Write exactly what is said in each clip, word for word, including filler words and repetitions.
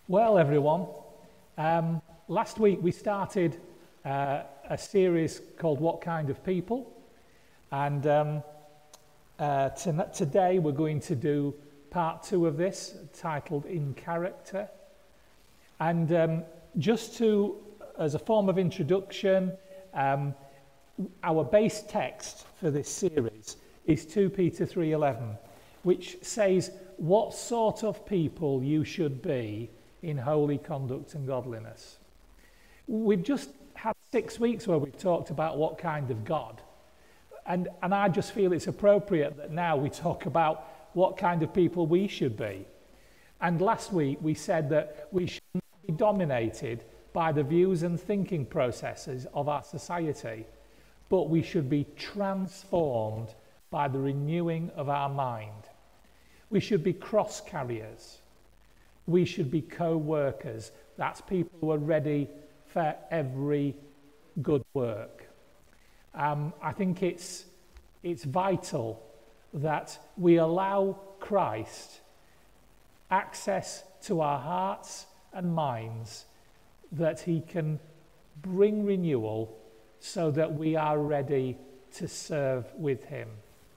Well, everyone, um, last week we started uh, a series called What Kind of People? And um, uh, to, today we're going to do part two of this, titled In Character. And um, just to, as a form of introduction, um, our base text for this series is Second Peter three eleven, which says what sort of people you should be in holy conduct and godliness. We've just had six weeks where we've talked about what kind of God. And, and I just feel it's appropriate that now we talk about what kind of people we should be. And last week we said that we should not be dominated by the views and thinking processes of our society, but we should be transformed by the renewing of our mind. We should be cross carriers. We should be co-workers. That's people who are ready for every good work. Um, I think it's, it's vital that we allow Christ access to our hearts and minds, that he can bring renewal so that we are ready to serve with him.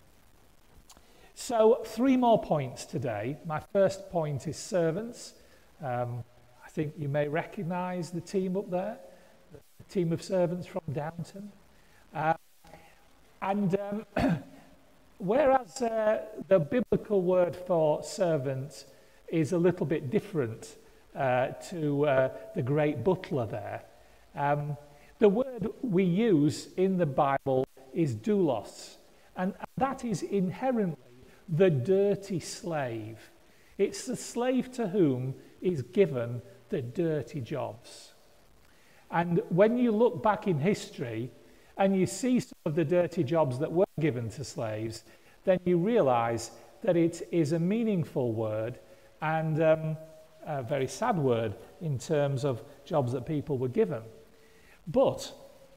So, three more points today. My first point is servants. Um, I think you may recognise the team up there, the team of servants from Downton. Uh, and um, whereas uh, the biblical word for servant is a little bit different uh, to uh, the great butler there, um, the word we use in the Bible is doulos, and that is inherently the dirty slave. It's the slave to whom is given the dirty jobs. And when you look back in history and you see some of the dirty jobs that were given to slaves, then you realize that it is a meaningful word and um, a very sad word in terms of jobs that people were given. But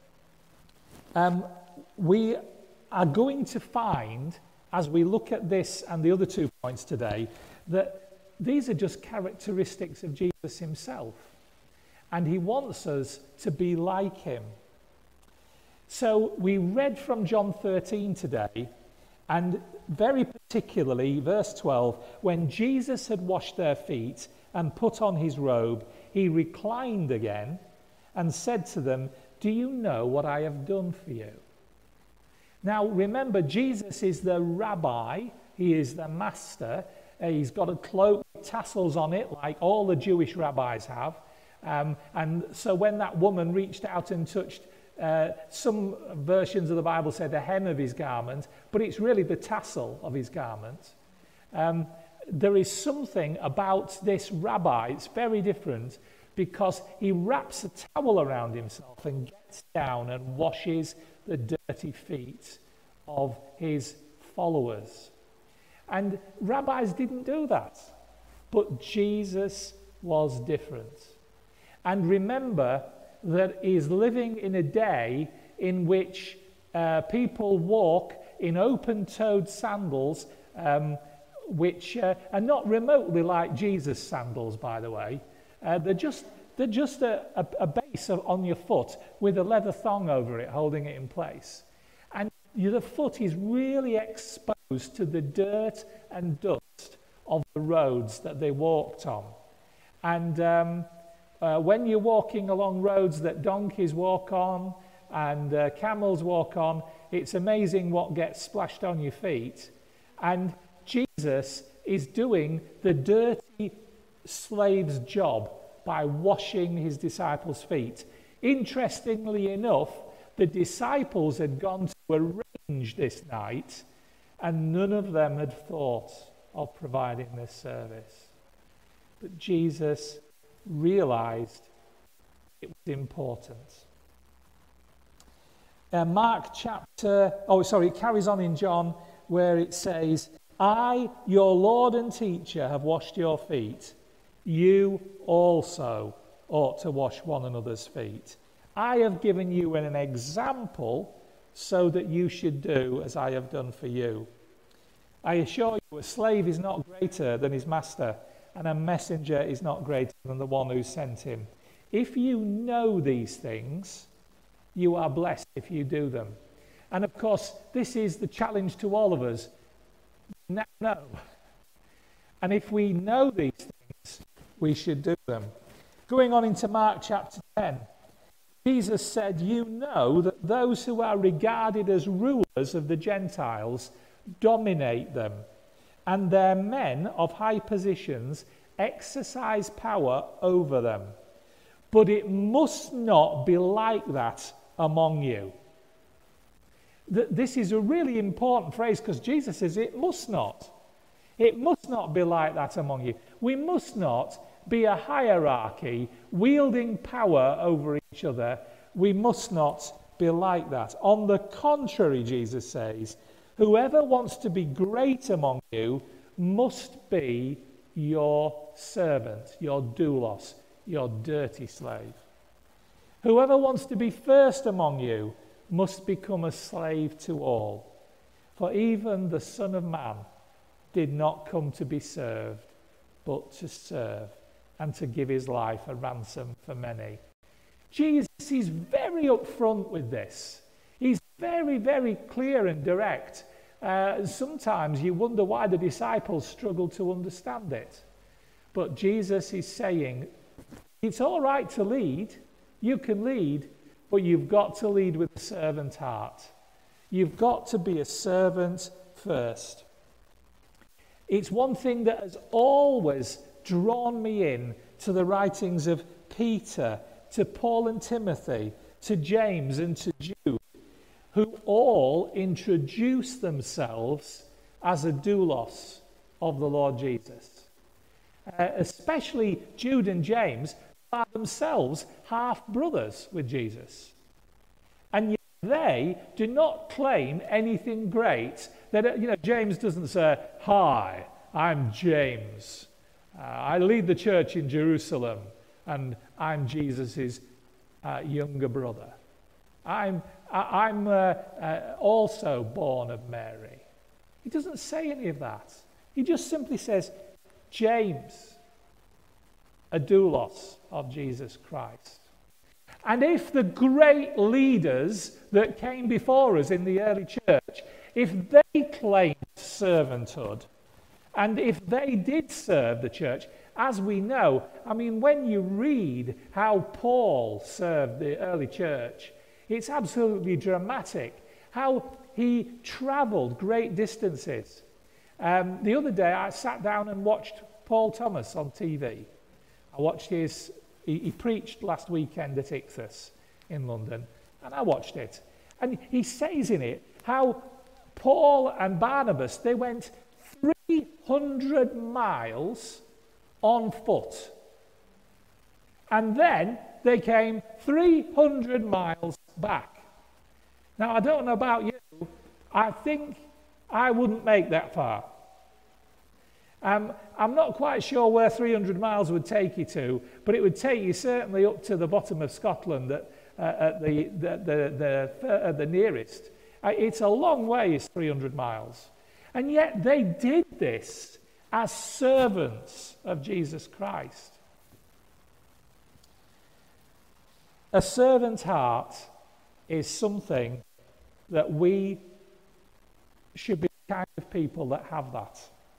um, we are going to find, as we look at this and the other two points today, that these are just characteristics of Jesus himself. And he wants us to be like him. So we read from John thirteen today, and very particularly verse twelve, when Jesus had washed their feet and put on his robe, he reclined again and said to them, "Do you know what I have done for you?" Now, remember, Jesus is the rabbi. He is the master. Uh, he's got a cloak with tassels on it, like all the Jewish rabbis have. Um, and so when that woman reached out and touched, uh, some versions of the Bible say the hem of his garment, but it's really the tassel of his garment. Um, there is something about this rabbi. It's very different because he wraps a towel around himself and gets down and washes the dirty feet of his followers. And rabbis didn't do that, but Jesus was different. And remember that he's living in a day in which uh, people walk in open-toed sandals, um, which uh, are not remotely like Jesus' sandals, by the way. Uh, they're just They're just a, a, a base of, on your foot with a leather thong over it, holding it in place. And the foot is really exposed to the dirt and dust of the roads that they walked on. And um, uh, when you're walking along roads that donkeys walk on and uh, camels walk on, it's amazing what gets splashed on your feet. And Jesus is doing the dirty slave's job by washing his disciples' feet. Interestingly enough, the disciples had gone to arrange this night, and none of them had thought of providing this service. But Jesus realized it was important. Uh, Mark chapter, oh sorry, it carries on in John where it says, "I, your Lord and teacher, have washed your feet. You also ought to wash one another's feet. I have given you an example so that you should do as I have done for you. I assure you, a slave is not greater than his master, and a messenger is not greater than the one who sent him. If you know these things, you are blessed if you do them. And of course, this is the challenge to all of us. Now know. And if we know these things, we should do them. Going on into Mark chapter ten, Jesus said, you know that those who are regarded as rulers of the Gentiles dominate them, and their men of high positions exercise power over them. But it must not be like that among you. Th- this is a really important phrase because Jesus says it must not. It must not be like that among you. We must not be a hierarchy wielding power over each other. We must not be like that. On the contrary, Jesus says, whoever wants to be great among you must be your servant, your doulos, your dirty slave. Whoever wants to be first among you must become a slave to all. For even the Son of Man did not come to be served, but to serve and to give his life a ransom for many. Jesus is very upfront with this. He's very, very clear and direct. Uh, sometimes you wonder why the disciples struggle to understand it. But Jesus is saying, it's all right to lead. You can lead, but you've got to lead with a servant heart. You've got to be a servant first. It's one thing that has always drawn me in to the writings of Peter, to Paul and Timothy, to James and to Jude, who all introduce themselves as a doulos of the Lord Jesus. Uh, especially Jude and James are themselves half-brothers with Jesus. And yet they do not claim anything great. That, you know, James doesn't say, hi, I'm James. Uh, I lead the church in Jerusalem, and I'm Jesus' uh, younger brother. I'm, I, I'm uh, uh, also born of Mary. He doesn't say any of that. He just simply says, James, a doulos of Jesus Christ. And if the great leaders that came before us in the early church, if they claimed servanthood, and if they did serve the church, as we know, I mean, when you read how Paul served the early church, it's absolutely dramatic. How he traveled great distances. Um, the other day, I sat down and watched Paul Thomas on T V. I watched his, he, he preached last weekend at Ichthus in London, and I watched it. And he says in it how Paul and Barnabas, they went three hundred miles on foot. And then they came three hundred miles back. Now, I don't know about you, I think I wouldn't make that far. Um, I'm not quite sure where three hundred miles would take you to, but it would take you certainly up to the bottom of Scotland at, uh, at the, the, the, the, uh, the nearest. Uh, it's a long way, it's three hundred miles. And yet they did this as servants of Jesus Christ. A servant's heart is something that we should be the kind of people that have that.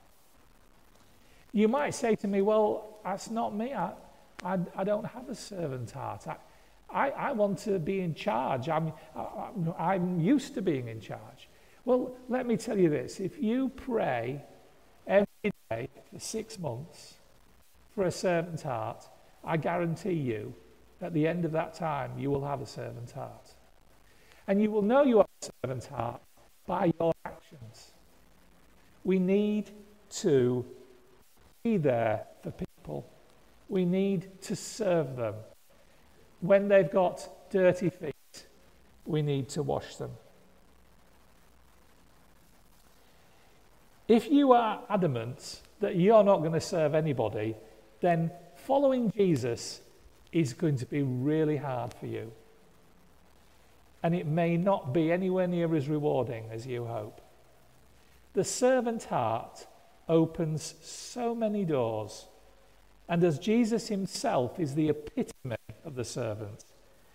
You might say to me, well, that's not me. I, I, I don't have a servant heart. I, I, I want to be in charge. I'm, I, I'm used to being in charge. Well, let me tell you this. If you pray every day for six months for a servant heart, I guarantee you, at the end of that time, you will have a servant heart. And you will know you have a servant heart by your actions. We need to be there for people. We need to serve them. When they've got dirty feet, we need to wash them. If you are adamant that you're not going to serve anybody, then following Jesus is going to be really hard for you. And it may not be anywhere near as rewarding as you hope. The servant heart opens so many doors And as Jesus himself is the epitome of the servant,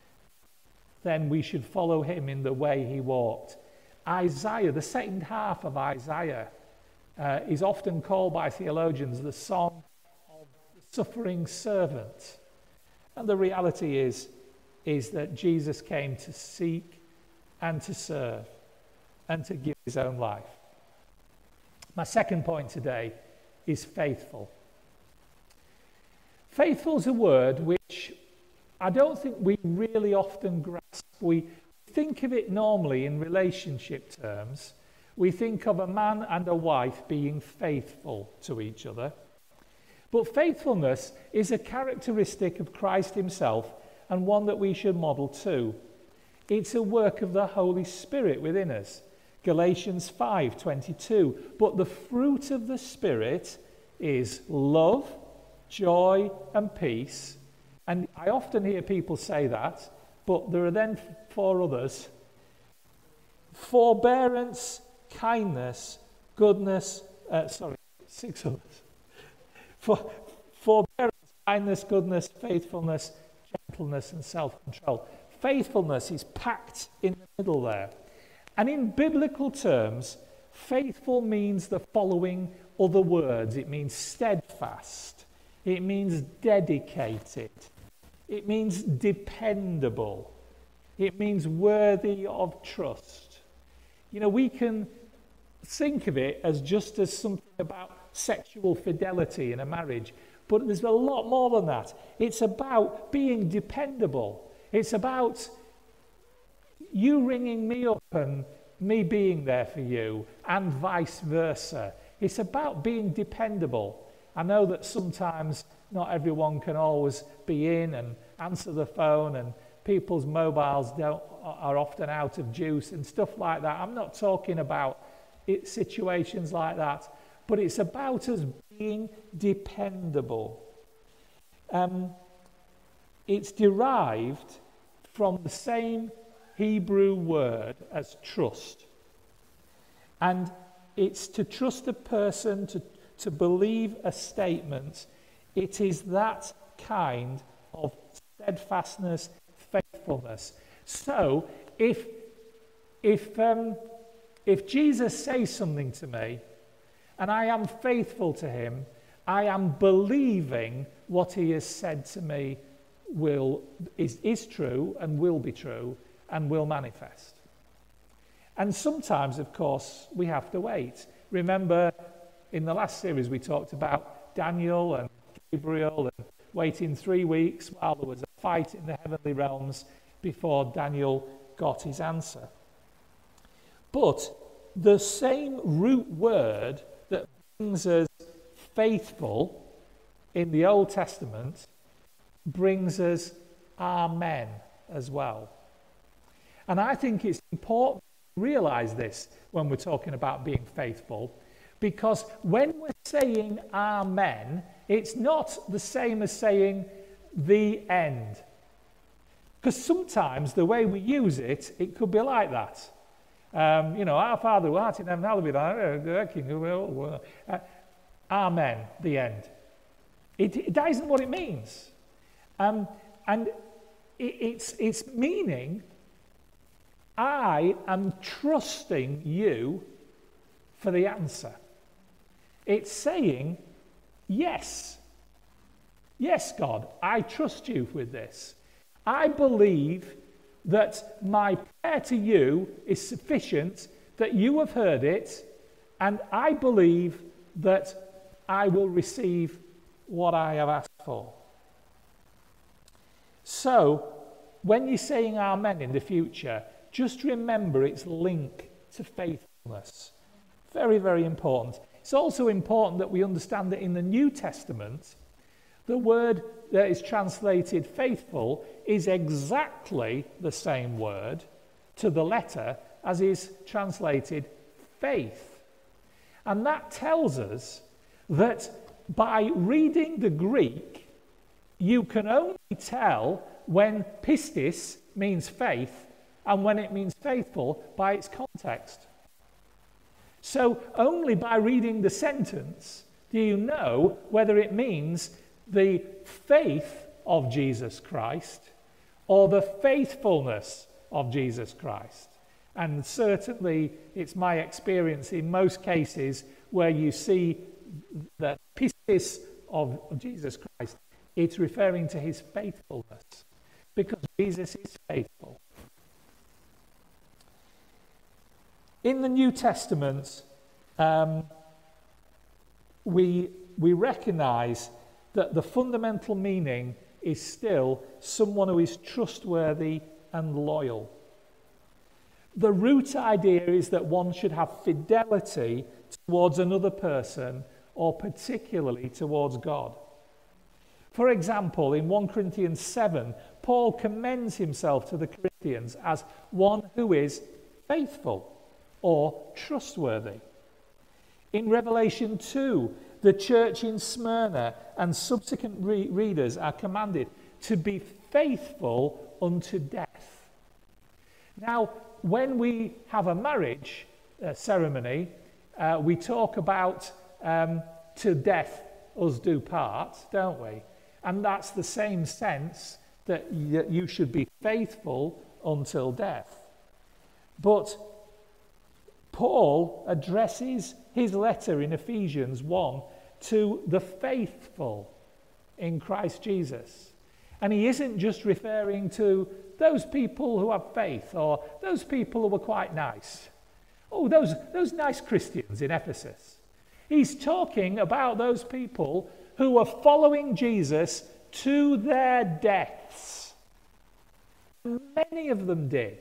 then we should follow him in the way he walked. Isaiah, the second half of Isaiah, uh, is often called by theologians the song of the suffering servant. And the reality is, is that Jesus came to seek and to serve and to give his own life. My second point today is faithful. Faithful is a word which I don't think we really often grasp. We think of it normally in relationship terms. We think of a man and a wife being faithful to each other. But faithfulness is a characteristic of Christ himself and one that we should model too. It's a work of the Holy Spirit within us. Galatians five twenty-two. But the fruit of the Spirit is love, joy, and peace. And I often hear people say that, but there are then four others. Forbearance, kindness, goodness, uh, sorry, six others. For, forbearance, kindness, goodness, faithfulness, gentleness, and self-control. Faithfulness is packed in the middle there. And in biblical terms, faithful means the following other words. It means steadfast. It means dedicated. It means dependable. It means worthy of trust. You know, we can think of it as just as something about sexual fidelity in a marriage, but there's a lot more than that. It's about being dependable. It's about you ringing me up and me being there for you, and vice versa. It's about being dependable. I know that sometimes not everyone can always be in and answer the phone, and people's mobiles don't, are often out of juice and stuff like that. I'm not talking about it, situations like that, but it's about us being dependable. Um, it's derived from the same Hebrew word as trust. And it's to trust a person, to, to believe a statement. It is that kind of steadfastness, faithfulness. So if, if, um, if Jesus says something to me and I am faithful to him, I am believing what he has said to me will, is, is true and will be true and will manifest. And sometimes, of course, we have to wait. Remember, in the last series we talked about Daniel and Gabriel and waiting three weeks while there was a fight in the heavenly realms before Daniel got his answer. But the same root word that brings us faithful in the Old Testament brings us amen as well. And I think it's important to realize this when we're talking about being faithful, because when we're saying amen, it's not the same as saying the end. Because sometimes the way we use it, it could be like that. Um, you know, our Father who art in heaven, hallowed be thy name. Uh, amen, the end. It, it, that isn't what it means. Um, and it, it's, it's meaning I am trusting you for the answer. It's saying, yes. Yes, God, I trust you with this. I believe that my prayer to you is sufficient, that you have heard it, and I believe that I will receive what I have asked for. So, when you're saying amen in the future, just remember its link to faithfulness. Very, very important. It's also important that we understand that in the New Testament, the word that is translated faithful is exactly the same word to the letter as is translated faith. And that tells us that by reading the Greek, you can only tell when pistis means faith and when it means faithful by its context. So only by reading the sentence do you know whether it means the faith of Jesus Christ or the faithfulness of Jesus Christ. And certainly it's my experience in most cases where you see the pistis of, of Jesus Christ, it's referring to his faithfulness, because Jesus is faithful. In the New Testament, um, we, we recognize that the fundamental meaning is still someone who is trustworthy and loyal. The root idea is that one should have fidelity towards another person, or particularly towards God. For example, in First Corinthians seven, Paul commends himself to the Corinthians as one who is faithful or trustworthy. In Revelation two, the church in Smyrna and subsequent re- readers are commanded to be faithful unto death. Now, when we have a marriage uh, ceremony, uh, we talk about um, to death us do part, don't we? And that's the same sense that y- you should be faithful until death. But Paul addresses his letter in Ephesians one to the faithful in Christ Jesus. And he isn't just referring to those people who have faith, or those people who were quite nice. Oh, those, those nice Christians in Ephesus. He's talking about those people who were following Jesus to their deaths. Many of them did.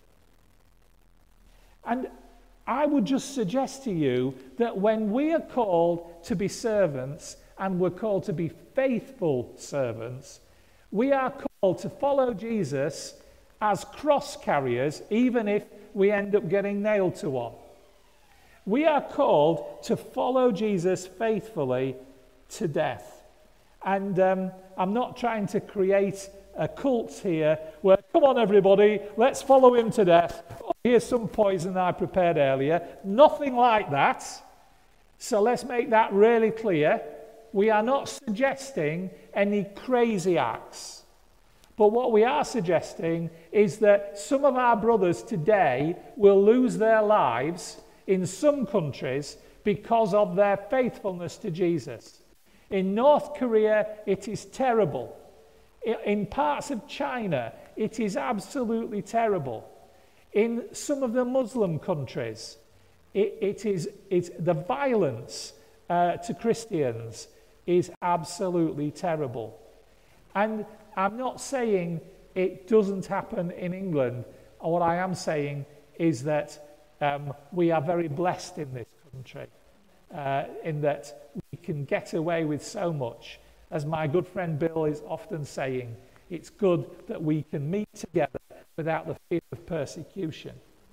And I would just suggest to you that when we are called to be servants, and we're called to be faithful servants, we are called to follow Jesus as cross carriers, even if we end up getting nailed to one. We are called to follow Jesus faithfully to death. And um, I'm not trying to create a cult here where, come on everybody, let's follow him to death. Oh, here's some poison I prepared earlier. Nothing like that. So let's make that really clear. We are not suggesting any crazy acts. But what we are suggesting is that some of our brothers today will lose their lives in some countries because of their faithfulness to Jesus. In North Korea, it is terrible. In parts of China, it is absolutely terrible. In some of the Muslim countries, it, it is it's, the violence uh, to Christians is absolutely terrible. And I'm not saying it doesn't happen in England. What I am saying is that um, we are very blessed in this country, uh, in that we can get away with so much. As my good friend Bill is often saying, it's good that we can meet together without the fear of persecution.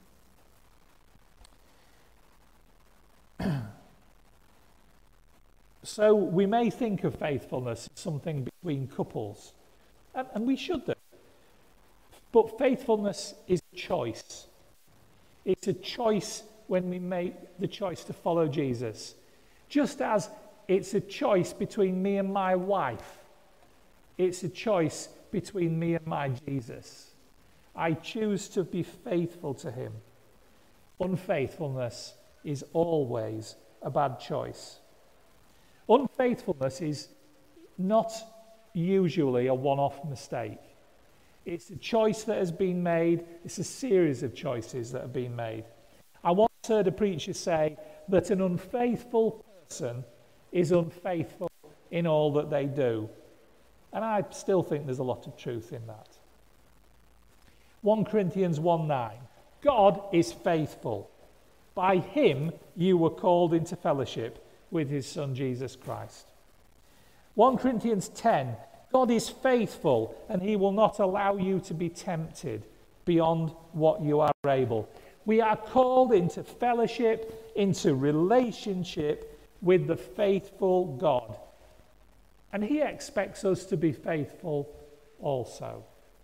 So we may think of faithfulness as something between couples, and, and we should do. But faithfulness is a choice. It's a choice when we make the choice to follow Jesus. Just as it's a choice between me and my wife, it's a choice between me and my Jesus. I choose to be faithful to him. Unfaithfulness is always a bad choice. Unfaithfulness is not usually a one-off mistake. It's a choice that has been made. It's a series of choices that have been made. I once heard a preacher say that an unfaithful person is unfaithful in all that they do. And I still think there's a lot of truth in that. First Corinthians one nine. God is faithful. By him you were called into fellowship with his Son Jesus Christ. First Corinthians ten. God is faithful, and he will not allow you to be tempted beyond what you are able. We are called into fellowship, into relationship with the faithful God. And he expects us to be faithful also.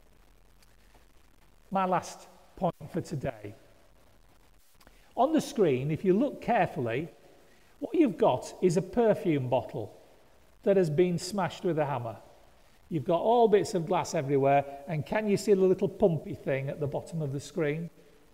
My last point for today. On the screen, if you look carefully, what you've got is a perfume bottle. that has been smashed with a hammer. You've got all bits of glass everywhere, and can you see the little pumpy thing at the bottom of the screen?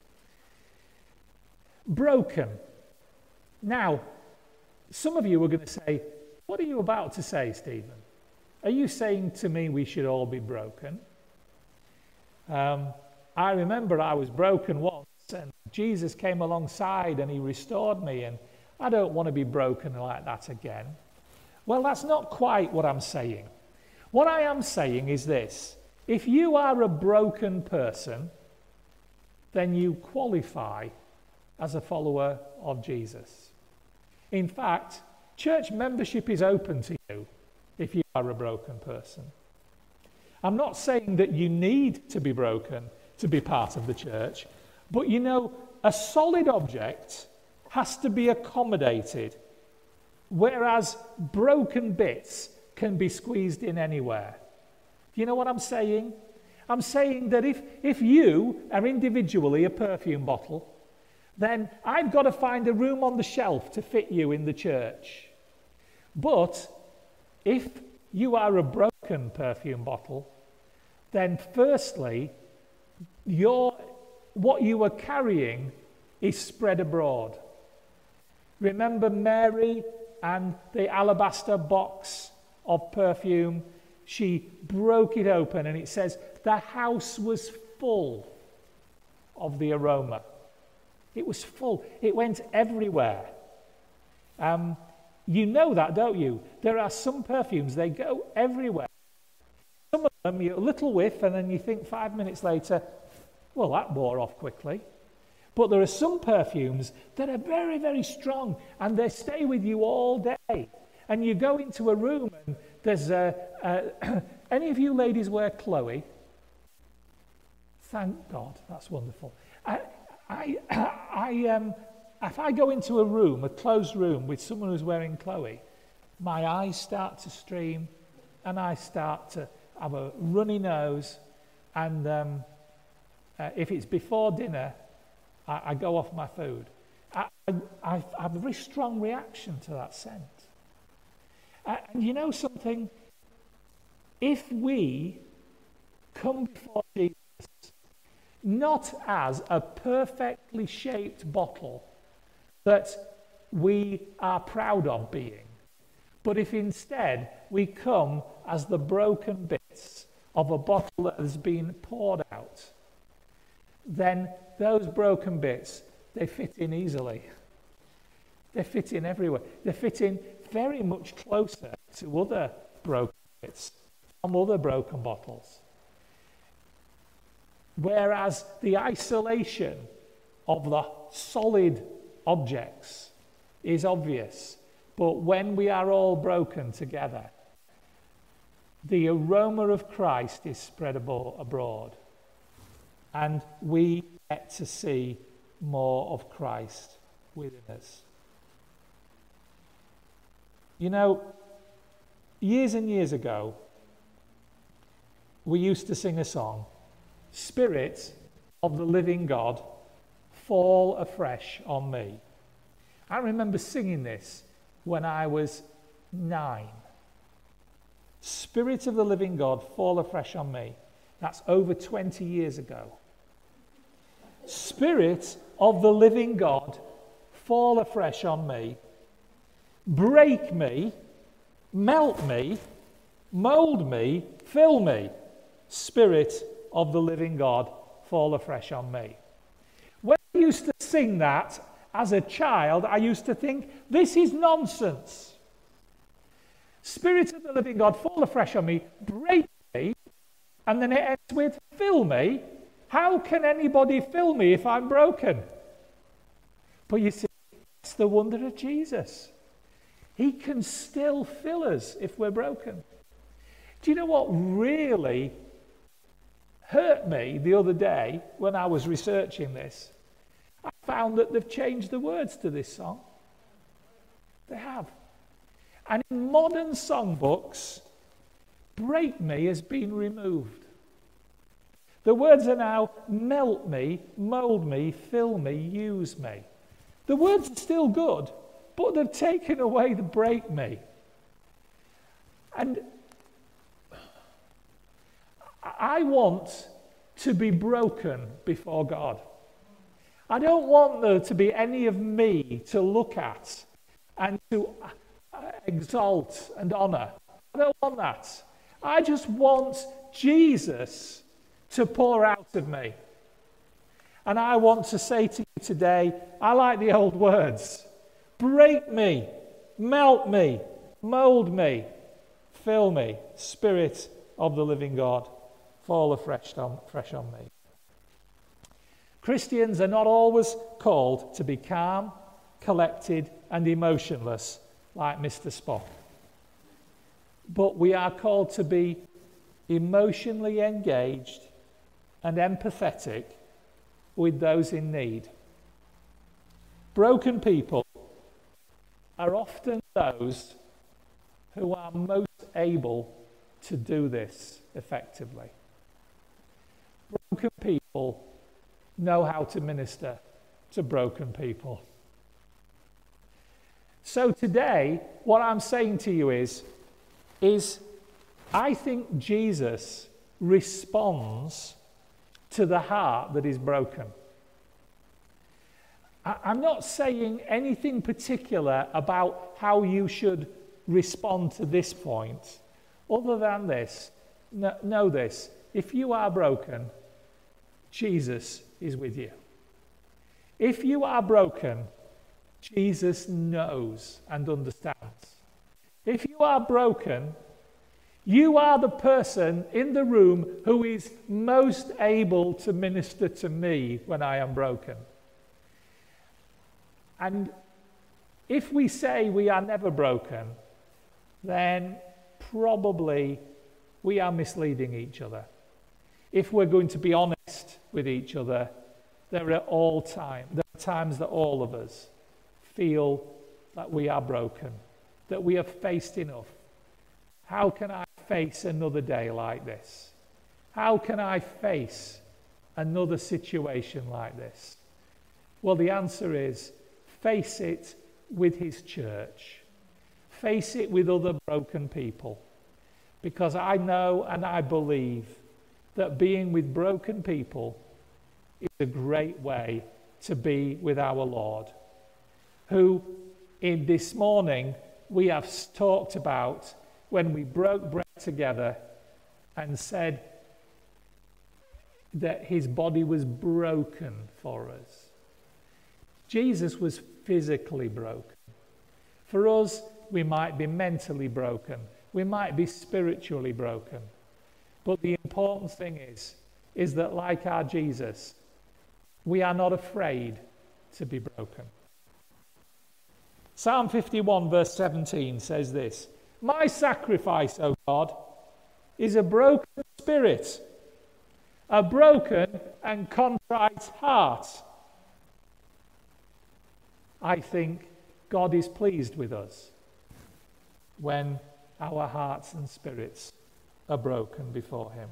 Broken. Now, some of you are going to say, what are you about to say, Stephen? Are you saying to me we should all be broken? Um, I remember I was broken once, and Jesus came alongside and he restored me, and I don't want to be broken like that again. Well, that's not quite what I'm saying. What I am saying is this: if you are a broken person, then you qualify as a follower of Jesus. In fact, church membership is open to you if you are a broken person. I'm not saying that you need to be broken to be part of the church, but you know, a solid object has to be accommodated, whereas broken bits can be squeezed in anywhere. Do you know what I'm saying? I'm saying that if, if you are individually a perfume bottle, then I've got to find a room on the shelf to fit you in the church. But if you are a broken perfume bottle, then firstly, your, what you are carrying is spread abroad. Remember Mary and the alabaster box of perfume? She broke it open, and it says the house was full of the aroma. It was full. It went everywhere. Um, you know that, don't you? There are some perfumes, they go everywhere. Some of them, you a little whiff, and then you think five minutes later, well, that wore off quickly. But there are some perfumes that are very, very strong, and they stay with you all day. And you go into a room, and there's a, a any of you ladies wear Chloe? Thank God, that's wonderful. I, I, I, um, if I go into a room, a closed room with someone who's wearing Chloe, my eyes start to stream, and I start to have a runny nose, and um, uh, if it's before dinner, I, I go off my food. I, I, I have a very strong reaction to that scent. Uh, and you know something? If we come before Jesus not as a perfectly shaped bottle that we are proud of being, but if instead we come as the broken bits of a bottle that has been poured out, then those broken bits, they fit in easily. They fit in everywhere. They fit in very much closer to other broken bits from other broken bottles. Whereas the isolation of the solid objects is obvious, but when we are all broken together, the aroma of Christ is spread abroad, and we get to see more of Christ within us. You know, years and years ago, we used to sing a song, Spirit of the living God, fall afresh on me. I remember singing this when I was nine. Spirit of the living God, fall afresh on me. That's over twenty years ago. Spirit of the living God, fall afresh on me. Break me, melt me, mold me, fill me. Spirit of the living God, fall afresh on me. When I used to sing that as a child, I used to think, this is nonsense. Spirit of the living God, fall afresh on me, break me, and then it ends with, fill me. How can anybody fill me if I'm broken? But you see, it's the wonder of Jesus. He can still fill us if we're broken. Do you know what really hurt me the other day when I was researching this? I found that they've changed the words to this song. They have. And in modern songbooks, break me has been removed. The words are now melt me, mold me, fill me, use me. The words are still good, but they've taken away the break me. And I want to be broken before God. I don't want there to be any of me to look at and to exalt and honor. I don't want that. I just want Jesus to pour out of me. And I want to say to you today, I like the old words. Break me, melt me, mold me, fill me, Spirit of the living God, fall afresh on, fresh on me. Christians are not always called to be calm, collected, and emotionless like Mister Spock. But we are called to be emotionally engaged and empathetic with those in need. Broken people are often those who are most able to do this effectively. Broken people know how to minister to broken people. So today, what I'm saying to you is, is I think Jesus responds to the heart that is broken. I, I'm not saying anything particular about how you should respond to this point, other than this. No, know this, if you are broken, Jesus is with you. If you are broken, Jesus knows and understands. If you are broken, you are the person in the room who is most able to minister to me when I am broken. And if we say we are never broken, then probably we are misleading each other. If we're going to be honest with each other, there are all time, there are times that all of us feel that we are broken, that we have faced enough. How can I face another day like this? How can I face another situation like this? Well, the answer is face it with his church. Face it with other broken people. Because I know and I believe that being with broken people is a great way to be with our Lord, who in this morning we have talked about when we broke bread together and said that his body was broken for us. Jesus was physically broken. For us, we might be mentally broken. We might be spiritually broken. But the important thing is, is that like our Jesus, we are not afraid to be broken. Psalm fifty-one verse seventeen says this, "My sacrifice, O God, is a broken spirit, a broken and contrite heart." I think God is pleased with us when our hearts and spirits are broken before him.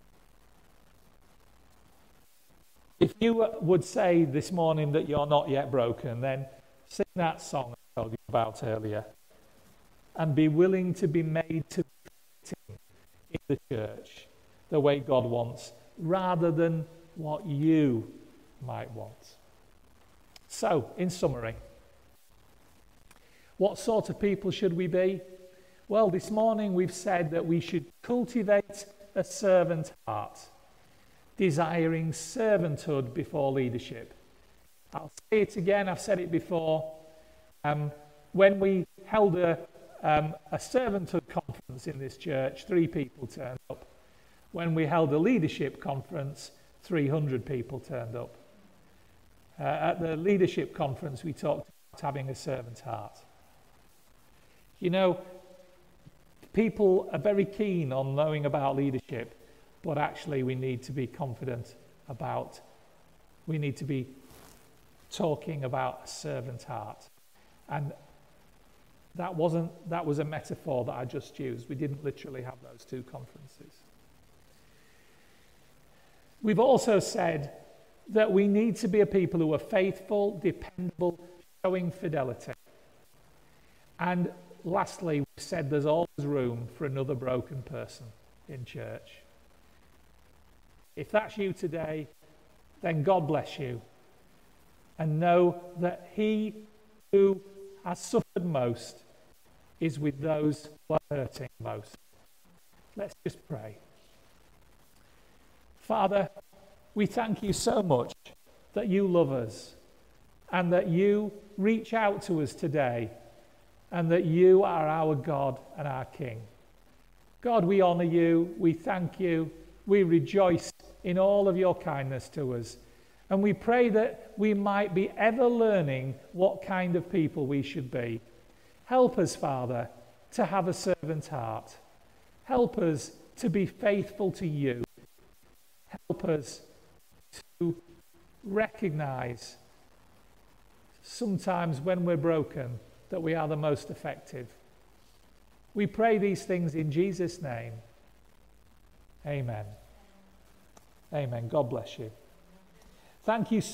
If you would say this morning that you're not yet broken, then sing that song I told you about earlier and be willing to be made to fit in the church the way God wants, rather than what you might want. So, in summary, what sort of people should we be? Well, this morning we've said that we should cultivate a servant heart, desiring servanthood before leadership. I'll say it again, I've said it before. Um, when we held a, um, a servanthood conference in this church, three people turned up. When we held a leadership conference, three hundred people turned up. Uh, at the leadership conference, we talked about having a servant heart. You know, people are very keen on knowing about leadership, but actually we need to be confident about, we need to be talking about a servant heart. And that wasn't, that was a metaphor that I just used. We didn't literally have those two conferences. We've also said that we need to be a people who are faithful, dependable, showing fidelity. And lastly, we've said there's always room for another broken person in church. If that's you today, then God bless you. And know that he who has suffered most is with those who are hurting most. Let's just pray. Father, we thank you so much that you love us and that you reach out to us today and that you are our God and our King. God, we honour you, we thank you, we rejoice in all of your kindness to us. And we pray that we might be ever learning what kind of people we should be. Help us, Father, to have a servant heart. Help us to be faithful to you. Help us to recognise sometimes when we're broken that we are the most effective. We pray these things in Jesus' name. Amen. Amen. God bless you. Thank you so